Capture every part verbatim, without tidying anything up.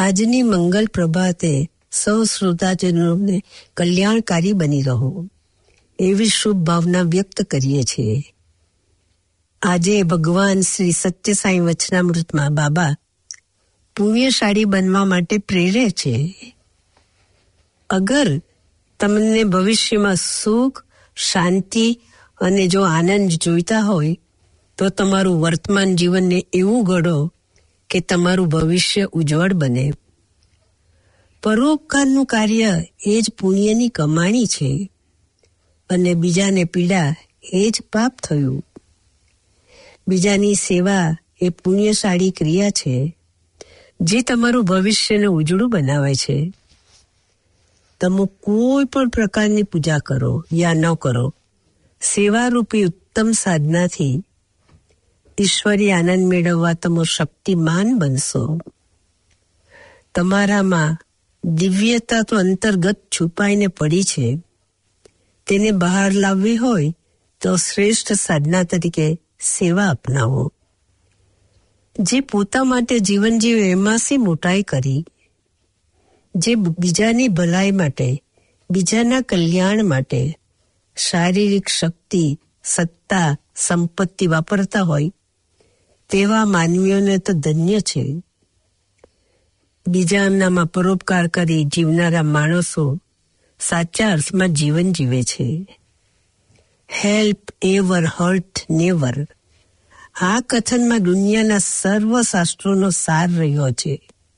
આજની મંગલ પ્રભાતે સૌ શ્રોતાજનોને કલ્યાણકારી બની રહો એવી શુભ ભાવના વ્યક્ત કરીએ છીએ. આજે ભગવાન શ્રી સત્યસાઈ વચનામૃતમાં બાબા પુણ્યશાળી બનવા માટે પ્રેરે છે. અગર તમને ભવિષ્યમાં સુખ, શાંતિ અને જો આનંદ જોઈતા હોય તો તમારું વર્તમાન જીવનને એવું ઘડો કે તમારું ભવિષ્ય ઉજ્જવળ બને. પરોપકારનું કાર્ય એ જ પુણ્યની કમાણી છે અને બીજાને પીડા એ જ પાપ થયું. બીજાની સેવા એ પુણ્યશાળી ક્રિયા છે જે તમારું ભવિષ્યને ઉજળું બનાવે છે. તમે કોઈ પણ પ્રકારની પૂજા કરો યા ન કરો, સેવારૂપી ઉત્તમ સાધનાથી ઈશ્વરી આનંદ મેળવવા તમે શક્તિમાન બનશો. તમારામાં દિવ્યતા તો અંતર્ગત છુપાઈને પડી છે. તેને બહાર લાવવી હોય તો શ્રેષ્ઠ સાધના તરીકે સેવા અપનાવો. જે પોતા માટે જીવન જીવે એમાં શી મોટાઈ કરી. જે બીજાની ભલાઈ માટે, બીજાના કલ્યાણ માટે શારીરિક શક્તિ, સત્તા, સંપત્તિ વાપરતા હોય તેવા માનવીઓને તો ધન્ય છે. બીજાનામાં પરોપકાર કરી જીવનારા માણસો સાચા અર્થમાં જીવન જીવે છે. Help ever, hurt never. આ કથનમાં દુનિયાના સર્વ શાસ્ત્રોનો સાર રહ્યો છે.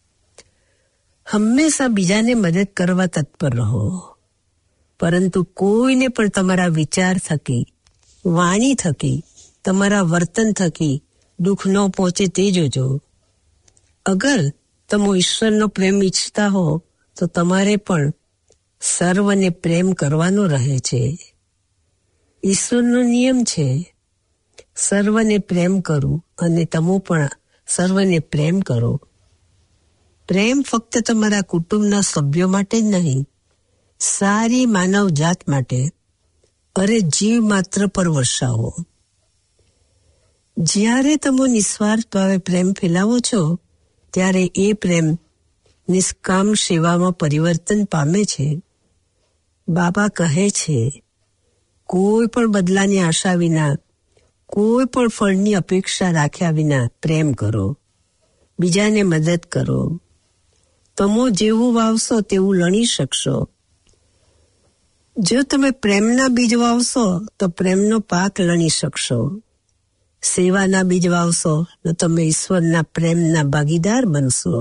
હંમેશા બીજાને મદદ કરવા તત્પર રહો, પરંતુ કોઈને પણ તમારા વિચાર થકી, વાણી થકી, તમારા વર્તન થકી દુઃખ ન પહોંચે તે જોજો. અગર તમે ઈશ્વરનો પ્રેમ ઈચ્છતા હો તો તમારે પણ સર્વને પ્રેમ કરવાનો રહે છે. ઈશ્વરનો નિયમ છે સર્વને પ્રેમ કરું અને તમે પણ સર્વને પ્રેમ કરો. પ્રેમ ફક્ત તમારા કુટુંબના સભ્યો માટે જ નહીં, સારી માનવ જાત માટે, અરે જીવ માત્ર પર વર્ષાવો. જ્યારે તમે નિસ્વાર્થ ભાવે પ્રેમ ફેલાવો છો ત્યારે એ પ્રેમ નિષ્કામ સેવામાં પરિવર્તન પામે છે. બાબા કહે છે, કોઈ પણ બદલાની આશા વિના, કોઈ પણ ફળની અપેક્ષા રાખ્યા વિના પ્રેમ કરો, બીજાને મદદ કરો. તમે જેવું વાવશો તેવું લણી શકશો. જો તમે પ્રેમના બીજ વાવશો તો પ્રેમનો પાક લણી શકશો. સેવાના બીજ વાવશો તો તમે ઈશ્વરના પ્રેમના ભાગીદાર બનશો.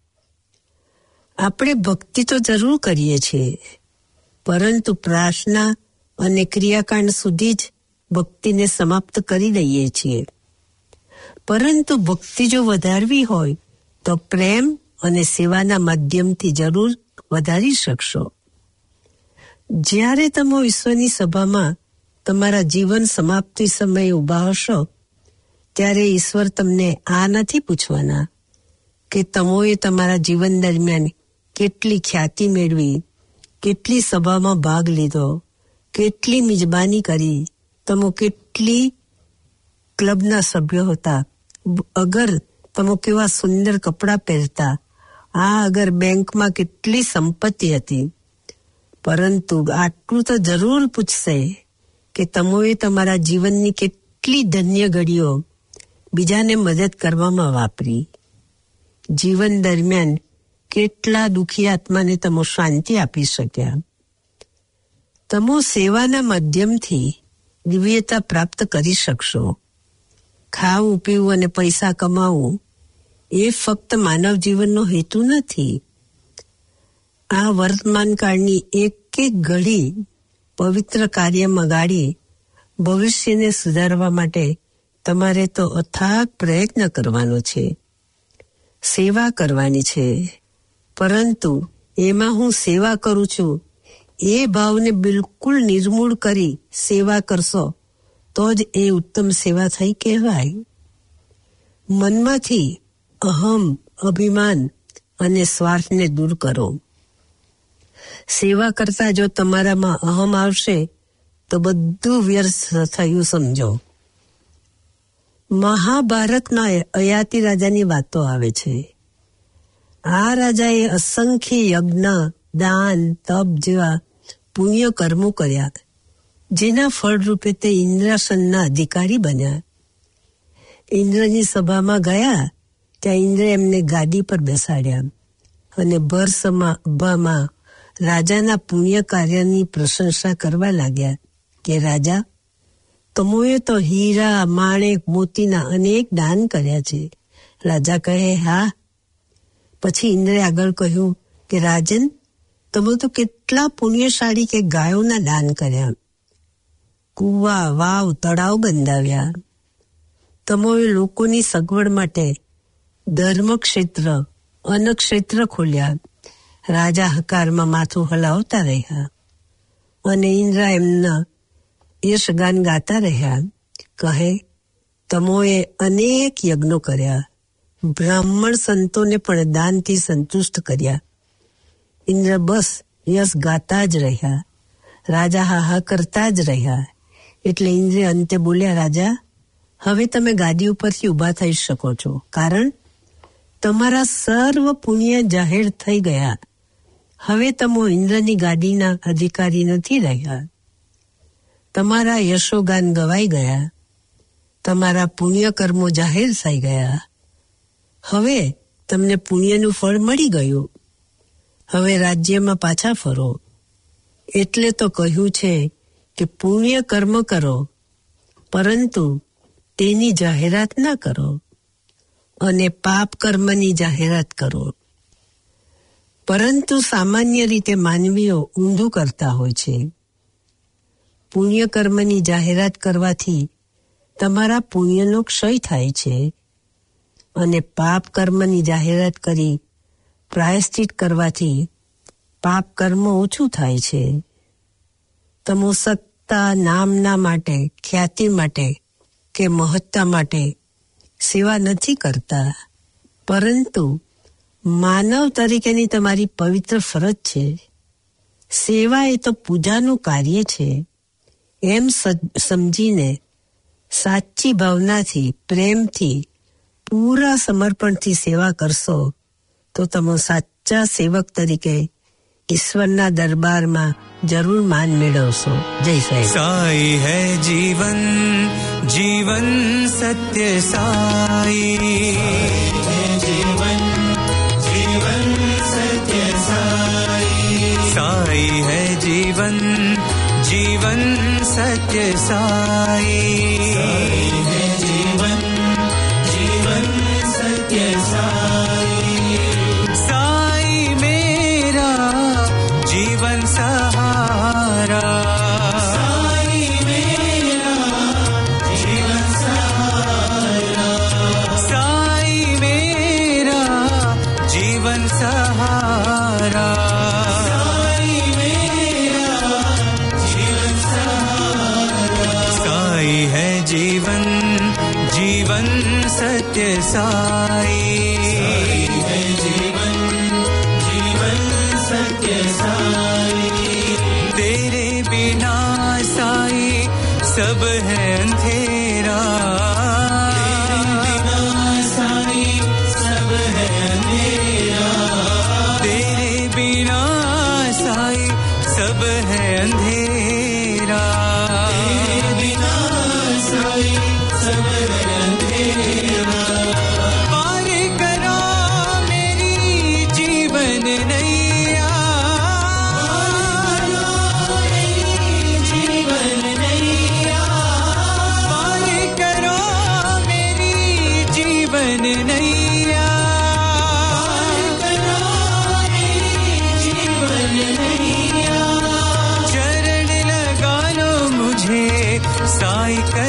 આપણે ભક્તિ તો જરૂર કરીએ છીએ, પરંતુ પ્રાર્થના અને ક્રિયાકાંડ સુધી જ ભક્તિને સમાપ્ત કરી દઈએ છીએ. પરંતુ ભક્તિ જો વધારવી હોય તો પ્રેમ અને સેવાના માધ્યમથી જરૂર વધારી શકશો. જ્યારે તમે ઈશ્વરની સભામાં તમારા જીવન સમાપ્તિ સમયે ઊભા હશો ત્યારે ઈશ્વર તમને આ નથી પૂછવાના કે તમોએ તમારા જીવન દરમિયાન કેટલી ખ્યાતિ મેળવી, કેટલી સભામાં ભાગ લીધો, કેટલી મિજબાની કરી, તમે કેટલી ક્લબના સભ્યો હતા, અગર તમે કેવા સુંદર કપડાં પહેરતા, આ અગર બેંકમાં કેટલી સંપત્તિ હતી. પરંતુ આટલું તો જરૂર પૂછશે કે તમોએ તમારા જીવનની કેટલી ધન્ય ઘડીઓ બીજાને મદદ કરવામાં વાપરી. જીવન દરમિયાન કેટલા દુઃખી આત્માને તમે શાંતિ આપી શક્યા. તમે સેવાના માધ્યમથી દિવ્યતા પ્રાપ્ત કરી શકશો. ખાવું, પીવું અને પૈસા કમાવું એ ફક્ત માનવ જીવનનો હેતુ નથી. આ વર્તમાન કાળની એક એક ઘડી પવિત્ર કાર્યમાં ગાળી ભવિષ્યને સુધારવા માટે તમારે તો અથાગ પ્રયત્ન કરવાનો છે, સેવા કરવાની છે. પરંતુ એમાં હું સેવા કરું છું એ ભાવને બિલકુલ નિર્મૂળ કરી સેવા કરશો તો જ એ ઉત્તમ સેવા થઈ કહેવાય. મનમાંથી અહમ, અભિમાન અને સ્વાર્થને દૂર કરો. સેવા કરતા જો તમારામાં અહમ આવશે તો બધું વ્યર્થ થયું સમજો. મહાભારતમાં અયાતિ રાજાની વાતો આવે છે. આ રાજાએ અસંખ્ય યજ્ઞ, દાન, તપ જેવા પુણ્ય કર્મો કર્યા, જેના ફળરૂપે તે ઇન્દ્રાસનના અધિકારી બન્યા. ઇન્દ્રની સભામાં ગયા ત્યાં ઇન્દ્રે એમને ગાદી પર બેસાડ્યા અને ભર સભામાં રાજાના પુણ્ય કાર્યની પ્રશંસા કરવા લાગ્યા કે રાજા, તમોએ તો હીરા, માણેક, મોતીના અનેક દાન કર્યા છે. રાજા કહે, હા. પછી ઇન્દ્રે આગળ કહ્યું કે રાજન, તમે તો કેટલા પુણ્યશાળી કે ગાયોના દાન કર્યા, કુવા, વાવ, તળાવ બંધાવ્યા. તમોએ લોકોની સગવડ માટે ધર્મ ક્ષેત્ર, અન્ન ક્ષેત્ર ખોલ્યા. રાજા હકારમાં માથું હલાવતા રહ્યા અને ઇન્દ્ર એમના યશગાન ગાતા રહ્યા. કહે, તમોએ અનેક યજ્ઞો કર્યા, બ્રાહ્મણ સંતોને પણ દાનથી સંતુષ્ટ કર્યા. ઇન્દ્ર બસ યશ ગાતા જ રહ્યા. રાજા હાહા કરતા જ રહ્યા. એટલે ઇન્દ્રે અંતે બોલ્યા, રાજા, હવે તમે ગાદી ઉપરથી ઊભા થઈ શકો છો, કારણ તમારા સર્વ પુણ્ય જાહેર થઈ ગયા. હવે તમે ઇન્દ્રની ગાદીના અધિકારી નથી રહ્યા. તમારા યશોગાન ગવાઈ ગયા, તમારા પુણ્ય કર્મો જાહેર થઈ ગયા. હવે તમને પુણ્યનું ફળ મળી ગયું. હવે રાજ્યમાં પાછા ફરો. એટલે તો કહ્યું છે કે પુણ્ય કર્મ કરો, પરંતુ તેની જાહેરાત ના કરો, અને પાપ કર્મની જાહેરાત કરો. પરંતુ સામાન્ય રીતે માનવીઓ ઊંધું કરતા હોય છે. પુણ્ય કર્મની જાહેરાત કરવાથી તમારા પુણ્યનો ક્ષય થાય છે, અને પાપ કર્મની જાહેરાત કરી પ્રાયશ્ચિત કરવાથી પાપ કર્મ ઓછું થાય છે. તમો સત્તા, નામના માટે, ખ્યાતિ માટે કે મહત્તા માટે સેવા નથી કરતા, પરંતુ માનવ તરીકેની તમારી પવિત્ર ફરજ છે. સેવા એ તો પૂજાનું કાર્ય છે એમ સમજીને સાચી ભાવનાથી, પ્રેમથી, પૂરા સમર્પણથી સેવા કરશો તો તમે સાચા સેવક તરીકે ઈશ્વરના દરબારમાં જરૂર માન મેળવશો. જય સાહેબ. સાઈ હૈ જીવન, જીવન સત્ય સાઈ. જીવન જીવન સત્ય સાઈ. સાઈ હૈ જીવન, જીવન સત્ય સાઈ. જીવન જીવન સત્ય સાઈ. साई मेरा जीवन सहारा. साई मेरा जीवन सहारा. साई मेरा जीवन सहारा. साई मेरा जीवन सहारा. साई है जीवन, जीवन सत्य साई. तेरे बिना साई सब है अंधेरा. तेरे बिना साई सब है अंधेरा. तेरे बिना साई सब है अंधेरा. तेरे बिना साई सब है अंधेरा. पार करो मेरी जीवन नहीं. चरण लगा लो मुझे साई कर